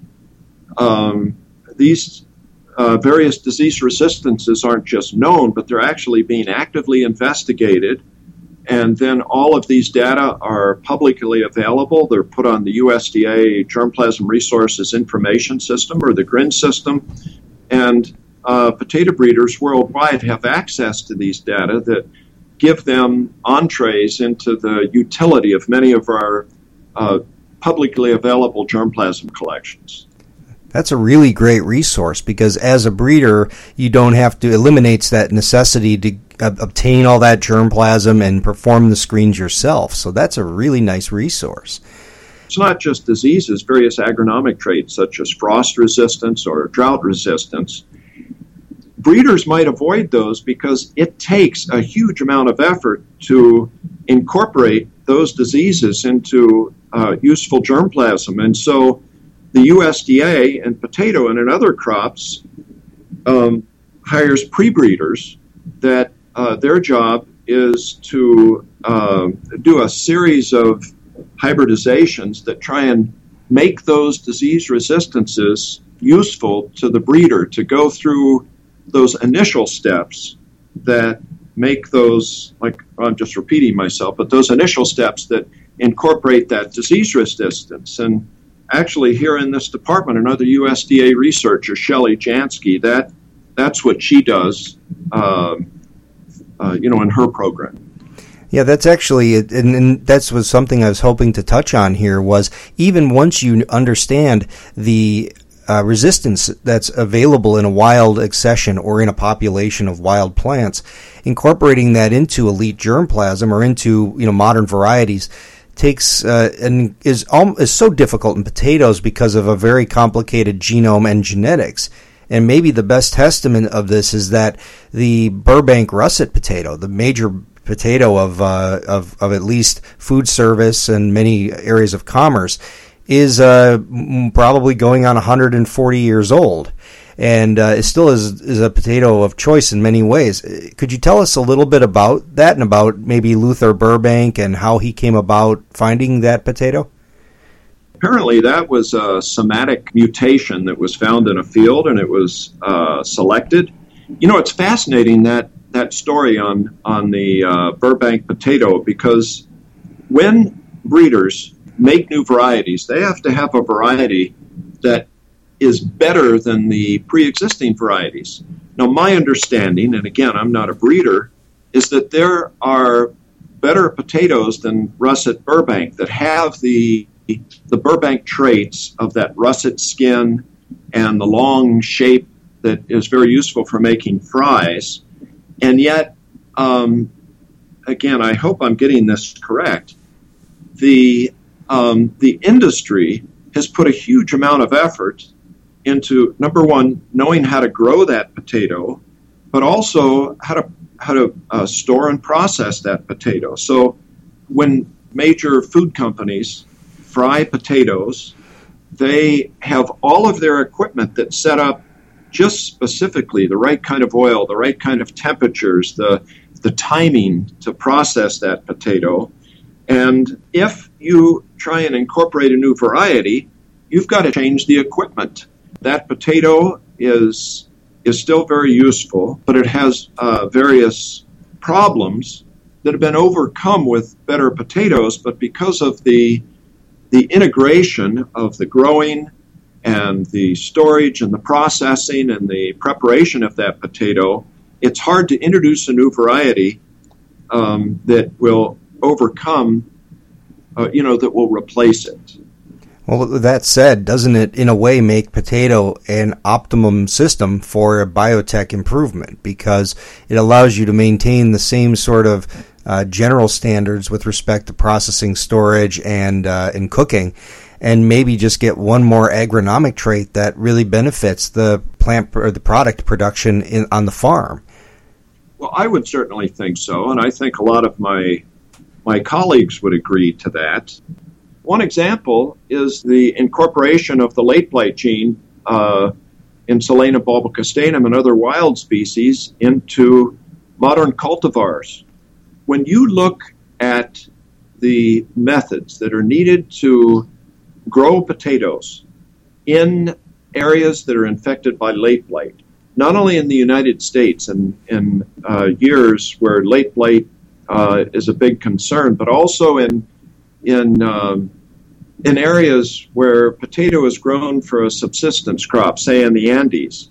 um, these uh, various disease resistances aren't just known, but they're actually being actively investigated. And then all of these data are publicly available. They're put on the U S D A Germplasm Resources Information System, or the G R I N system. And uh, potato breeders worldwide have access to these data that give them entrees into the utility of many of our uh, publicly available germplasm collections. That's a really great resource, because as a breeder, you don't have to, eliminates that necessity to uh, obtain all that germplasm and perform the screens yourself. So that's a really nice resource. It's not just diseases, various agronomic traits such as frost resistance or drought resistance. Breeders might avoid those because it takes a huge amount of effort to incorporate those diseases into uh, useful germplasm. And so the U S D A in potato and in other crops um, hires pre-breeders that uh, their job is to uh, do a series of hybridizations that try and make those disease resistances useful to the breeder to go through those initial steps that make those, like I'm just repeating myself, but those initial steps that incorporate that disease resistance. And actually here in this department, another U S D A researcher, Shelley Jansky, that that's what she does, um, uh, you know, in her program. Yeah, that's actually, and, and that's was something I was hoping to touch on here, was even once you understand the uh, resistance that's available in a wild accession or in a population of wild plants, incorporating that into elite germplasm or into, you know, modern varieties takes uh, and is um, is so difficult in potatoes because of a very complicated genome and genetics. And maybe the best testament of this is that the Burbank russet potato, the major potato of uh, of of at least food service and many areas of commerce, is uh, probably going on one hundred forty years old, and uh, it still is is a potato of choice in many ways. Could you tell us a little bit about that and about maybe Luther Burbank and how he came about finding that potato? Apparently, that was a somatic mutation that was found in a field, and it was uh, selected. You know, it's fascinating that that story on on the uh, Burbank potato, because when breeders make new varieties, they have to have a variety that is better than the pre-existing varieties. Now, my understanding, and again, I'm not a breeder, is that there are better potatoes than russet Burbank that have the the Burbank traits of that russet skin and the long shape that is very useful for making fries. And yet, um, again, I hope I'm getting this correct, the um, the industry has put a huge amount of effort into, number one, knowing how to grow that potato, but also how to how to uh, store and process that potato. So when major food companies fry potatoes, they have all of their equipment that's set up just specifically the right kind of oil, the right kind of temperatures, the the timing to process that potato. And if you try and incorporate a new variety, you've got to change the equipment. That potato is is still very useful, but it has uh, various problems that have been overcome with better potatoes, but because of the the integration of the growing and the storage and the processing and the preparation of that potato, it's hard to introduce a new variety um, that will overcome, uh, you know, that will replace it. Well, with that said, doesn't it in a way make potato an optimum system for a biotech improvement, because it allows you to maintain the same sort of uh, general standards with respect to processing, storage, and uh, and cooking, and maybe just get one more agronomic trait that really benefits the plant or the product production in, on the farm? Well, I would certainly think so, and I think a lot of my my colleagues would agree to that. One example is the incorporation of the late blight gene uh, in Silena bulbocastanum and other wild species into modern cultivars. When you look at the methods that are needed to grow potatoes in areas that are infected by late blight, not only in the United States and in uh, years where late blight uh, is a big concern, but also in in um, in areas where potato is grown for a subsistence crop, say in the Andes,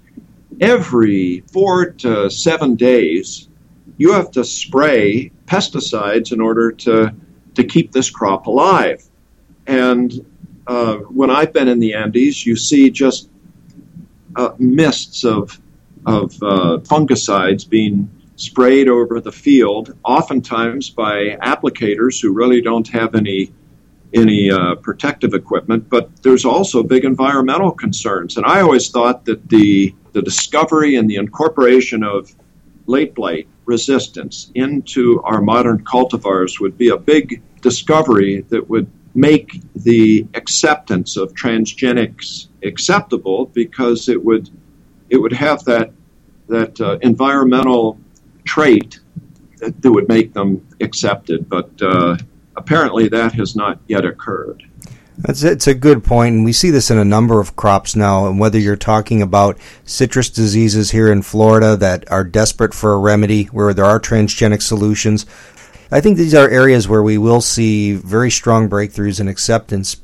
every four to seven days, you have to spray pesticides in order to, to keep this crop alive. And uh, when I've been in the Andes, you see just uh, mists of, of uh, fungicides being sprayed over the field, oftentimes by applicators who really don't have any any uh, protective equipment, but there's also big environmental concerns. And I always thought that the the discovery and the incorporation of late blight resistance into our modern cultivars would be a big discovery that would make the acceptance of transgenics acceptable, because it would it would have that that uh, environmental trait that, that would make them accepted. But uh, apparently that has not yet occurred. That's it's a good point, and we see this in a number of crops now. And whether you're talking about citrus diseases here in Florida that are desperate for a remedy, where there are transgenic solutions, I think these are areas where we will see very strong breakthroughs in acceptance.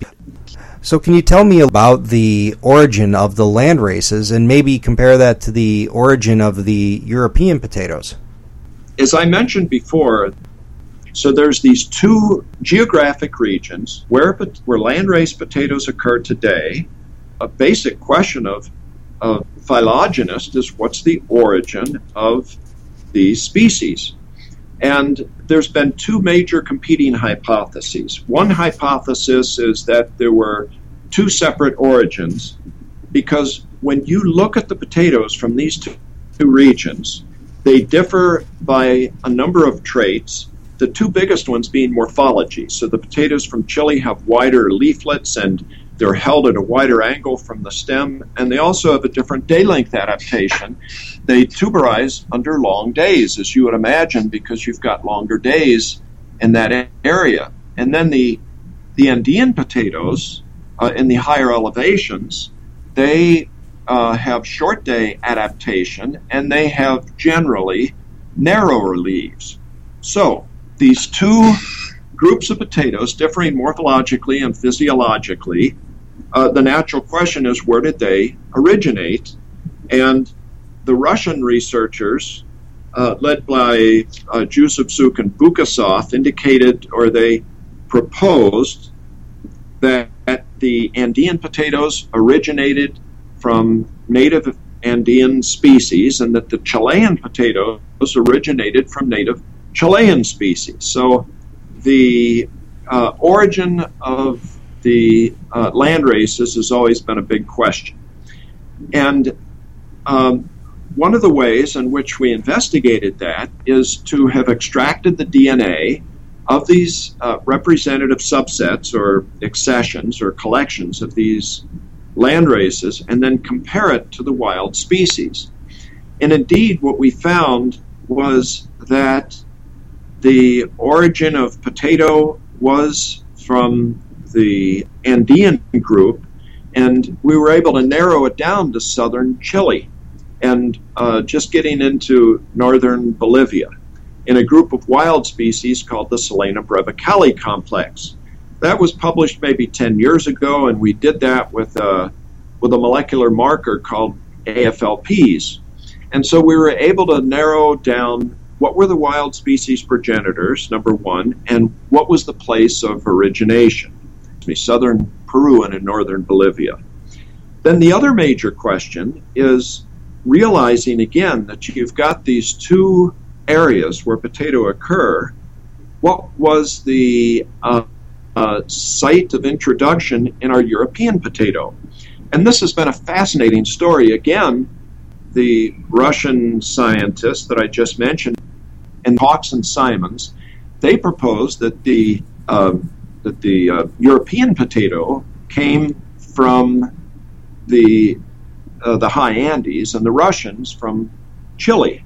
So can you tell me about the origin of the land races and maybe compare that to the origin of the European potatoes? As I mentioned before, so there's these two geographic regions where where landrace potatoes occur today. A basic question of a phylogenist is what's the origin of these species? And there's been two major competing hypotheses. One hypothesis is that there were two separate origins, because when you look at the potatoes from these two, two regions, they differ by a number of traits, the two biggest ones being morphology. So the potatoes from Chile have wider leaflets and they're held at a wider angle from the stem, and they also have a different day length adaptation. They tuberize under long days, as you would imagine, because you've got longer days in that area. And then the the Andean potatoes uh, in the higher elevations, they uh, have short day adaptation, and they have generally narrower leaves. So these two groups of potatoes differing morphologically and physiologically, uh, the natural question is, where did they originate? And the Russian researchers, uh, led by uh, Jusubtsuk and Bukasov, indicated, or they proposed, that the Andean potatoes originated from native Andean species and that the Chilean potatoes originated from native Chilean species. So the uh, origin of the uh, land races has always been a big question. And um, one of the ways in which we investigated that is to have extracted the D N A of these uh, representative subsets or accessions or collections of these land races and then compare it to the wild species. And indeed, what we found was that the origin of potato was from the Andean group, and we were able to narrow it down to southern Chile and uh, just getting into northern Bolivia in a group of wild species called the Silena brevicali complex. That was published maybe ten years ago, and we did that with a, with a molecular marker called A F L Ps. And so we were able to narrow down what were the wild species progenitors, number one, and what was the place of origination, southern Peru and in northern Bolivia. Then the other major question is realizing again that you've got these two areas where potato occur. What was the uh, uh, site of introduction in our European potato? And this has been a fascinating story. Again, the Russian scientists that I just mentioned, and Hawks and Simons, they proposed that the uh, that the uh, European potato came from the uh, the high Andes, and the Russians from Chile.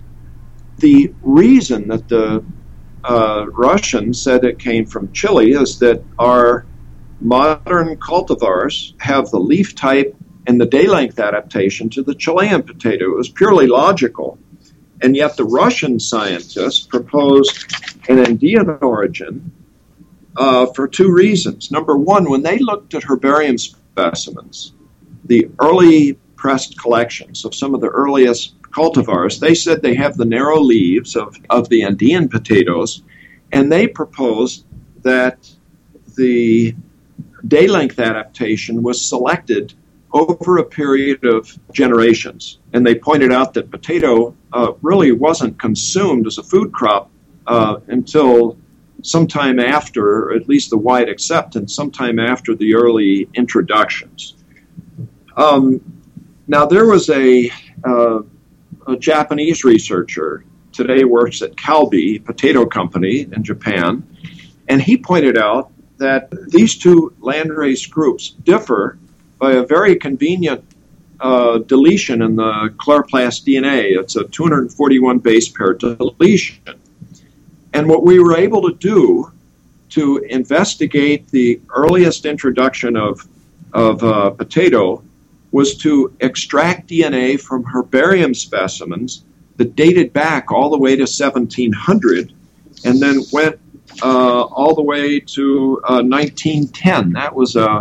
The reason that the uh, Russians said it came from Chile is that our modern cultivars have the leaf type and the day length adaptation to the Chilean potato. It was purely logical. And yet the Russian scientists proposed an Andean origin uh, for two reasons. Number one, when they looked at herbarium specimens, the early pressed collections of some of the earliest cultivars, they said they have the narrow leaves of, of the Andean potatoes, and they proposed that the day length adaptation was selected over a period of generations. And they pointed out that potato uh, really wasn't consumed as a food crop uh, until sometime after, or at least the wide acceptance, sometime after the early introductions. Um, now, there was a, uh, a Japanese researcher, today works at Calbee Potato Company in Japan, and he pointed out that these two landrace groups differ by a very convenient uh, deletion in the chloroplast D N A. It's a two hundred forty-one base pair deletion. And what we were able to do to investigate the earliest introduction of, of uh, potato was to extract D N A from herbarium specimens that dated back all the way to seventeen hundred and then went uh, all the way to uh, nineteen ten. That was a,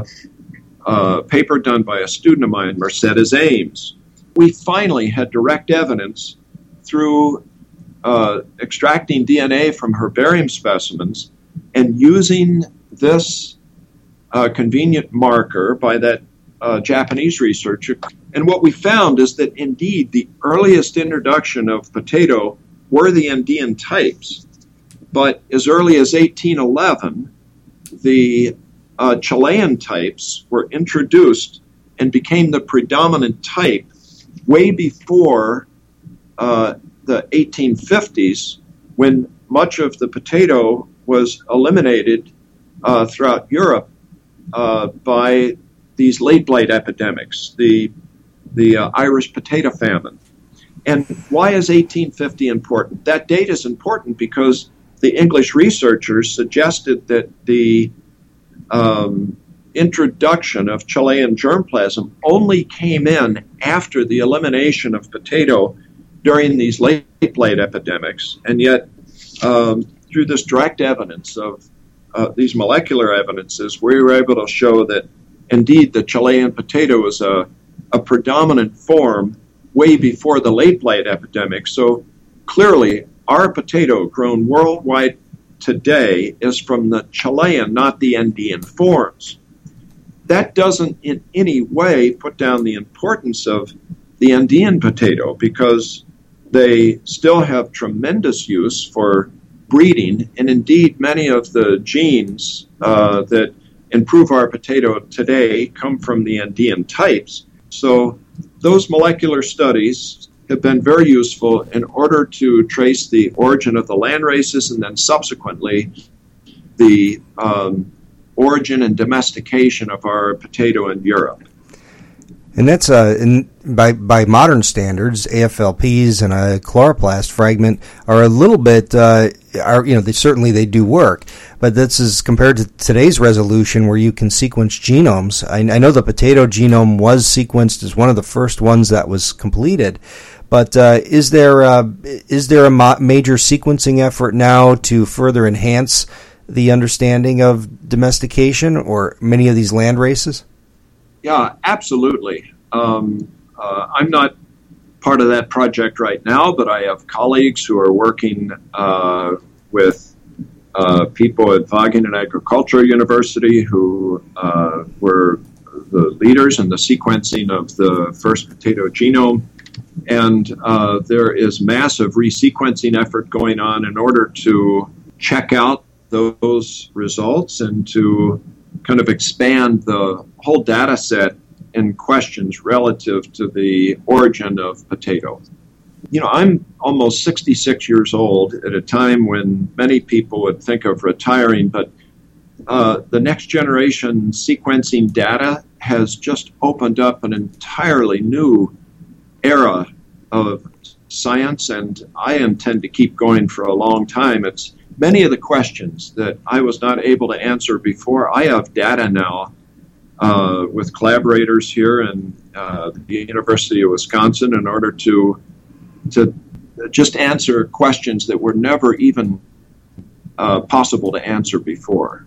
a paper done by a student of mine, Mercedes Ames. We finally had direct evidence through uh, extracting D N A from herbarium specimens and using this uh, convenient marker by that uh, Japanese researcher. And what we found is that indeed the earliest introduction of potato were the Andean types. But as early as eighteen eleven, the uh, Chilean types were introduced and became the predominant type way before uh, the eighteen fifties, when much of the potato was eliminated uh, throughout Europe uh, by these late blight epidemics, the the uh, Irish potato famine. And why is eighteen fifty important? That date is important because the English researchers suggested that the um, introduction of Chilean germplasm only came in after the elimination of potato during these late blight epidemics. And yet, um, through this direct evidence of uh, these molecular evidences, we were able to show that indeed the Chilean potato is a, a predominant form way before the late blight epidemic. So clearly, our potato grown worldwide today is from the Chilean, not the Andean forms. That doesn't in any way put down the importance of the Andean potato, because they still have tremendous use for breeding, and indeed many of the genes uh, that improve our potato today come from the Andean types. So those molecular studies have been very useful in order to trace the origin of the land races and then subsequently the um, origin and domestication of our potato in Europe. And that's uh, in, by by modern standards, A F L Ps and a chloroplast fragment are a little bit, uh, are you know, they certainly they do work, but this is compared to today's resolution where you can sequence genomes. I, I know the potato genome was sequenced as one of the first ones that was completed, but uh, is there uh, is there a mo- major sequencing effort now to further enhance the understanding of domestication or many of these land races? Yeah, absolutely. Um, uh, I'm not part of that project right now, but I have colleagues who are working uh, with uh, people at Wageningen Agricultural University who uh, were the leaders in the sequencing of the first potato genome. And uh, there is massive resequencing effort going on in order to check out those results and to kind of expand the whole data set in questions relative to the origin of potato. You know, I'm almost sixty-six years old at a time when many people would think of retiring, but uh, the next generation sequencing data has just opened up an entirely new era of science, and I intend to keep going for a long time. It's many of the questions that I was not able to answer before. I have data now uh, with collaborators here in uh, the University of Wisconsin in order to to just answer questions that were never even uh, possible to answer before.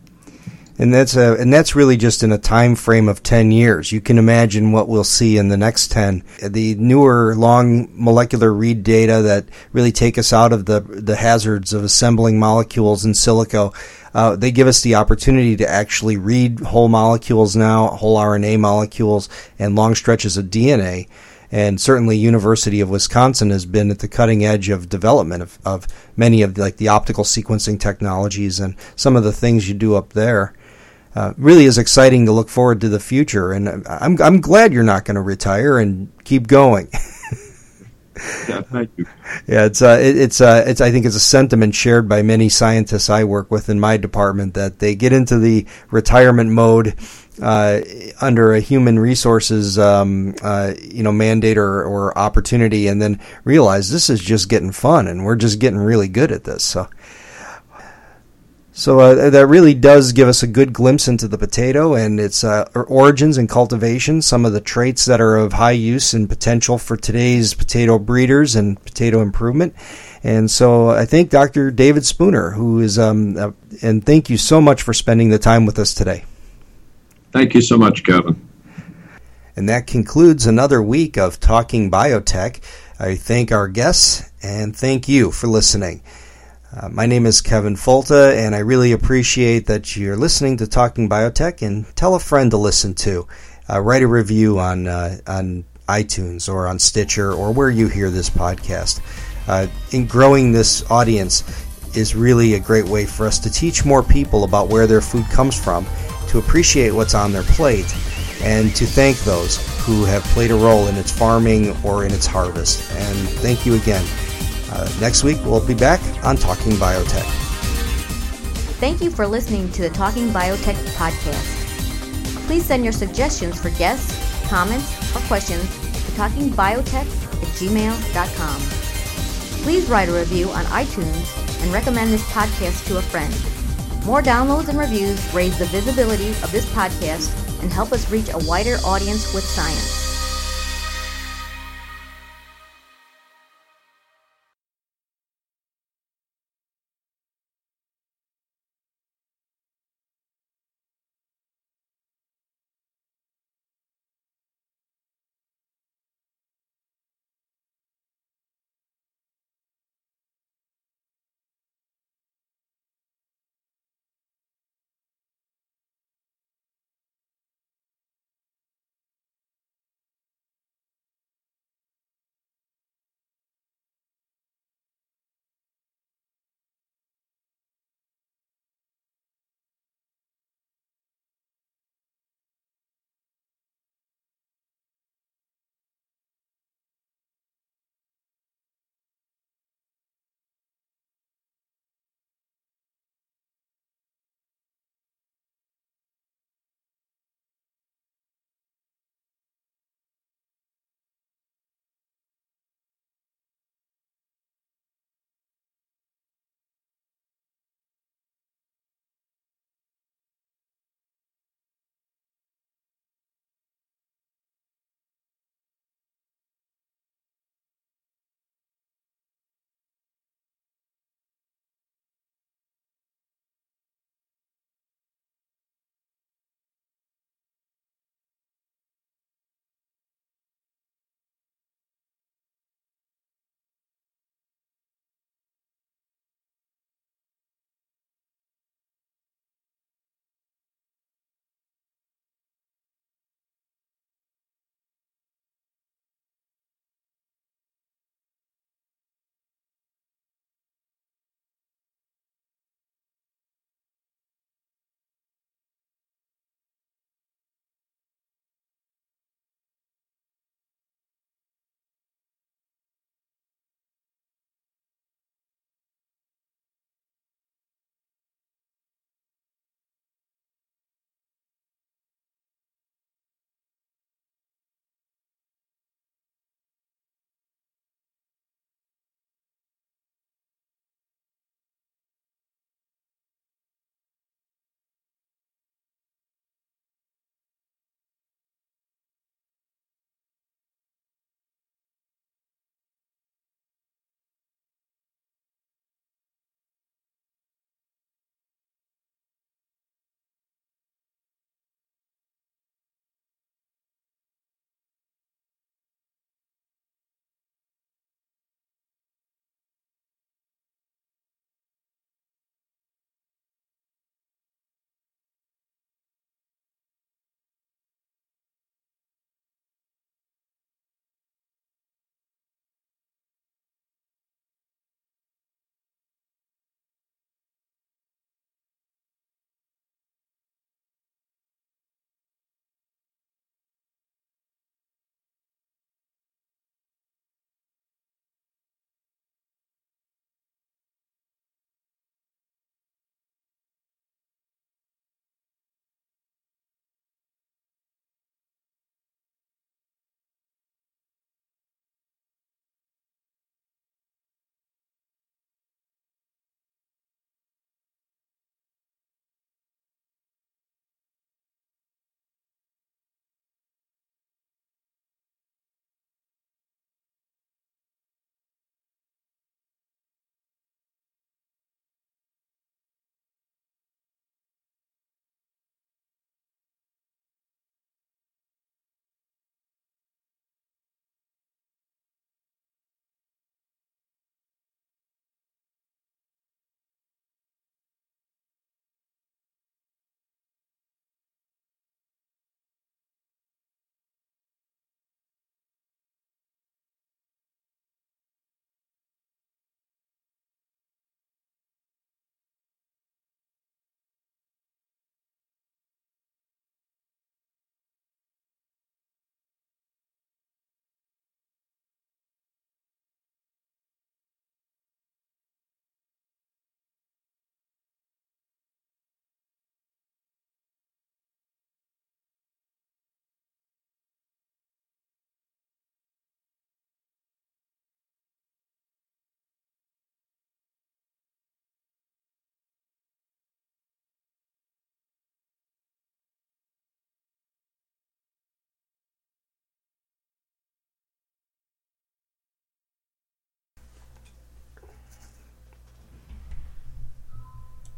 And that's a, and that's really just in a time frame of ten years. You can imagine what we'll see in the next ten. The newer long molecular read data that really take us out of the the hazards of assembling molecules in silico, uh, they give us the opportunity to actually read whole molecules now, whole R N A molecules, and long stretches of D N A. And certainly University of Wisconsin has been at the cutting edge of development of, of many of the, like the optical sequencing technologies and some of the things you do up there. Uh, really is exciting to look forward to the future, and I'm I'm glad you're not going to retire and keep going. Yeah, thank you. Yeah, it's uh, it, it's uh, it's I think it's a sentiment shared by many scientists I work with in my department that they get into the retirement mode uh, under a human resources um, uh, you know mandate or, or opportunity, and then realize this is just getting fun, and we're just getting really good at this. So. So uh, that really does give us a good glimpse into the potato and its uh, origins and cultivation, some of the traits that are of high use and potential for today's potato breeders and potato improvement. And so I thank Doctor David Spooner, who is, um, uh, and thank you so much for spending the time with us today. Thank you so much, Kevin. And that concludes another week of Talking Biotech. I thank our guests and thank you for listening. Uh, my name is Kevin Folta, and I really appreciate that you're listening to Talking Biotech, and tell a friend to listen to. Uh, write a review on uh, on iTunes or on Stitcher or where you hear this podcast. Uh, in growing this audience is really a great way for us to teach more people about where their food comes from, to appreciate what's on their plate, and to thank those who have played a role in its farming or in its harvest. And thank you again. Uh, next week, we'll be back on Talking Biotech. Thank you for listening to the Talking Biotech podcast. Please send your suggestions for guests, comments, or questions to talkingbiotech at gmail dot com. Please write a review on iTunes and recommend this podcast to a friend. More downloads and reviews raise the visibility of this podcast and help us reach a wider audience with science.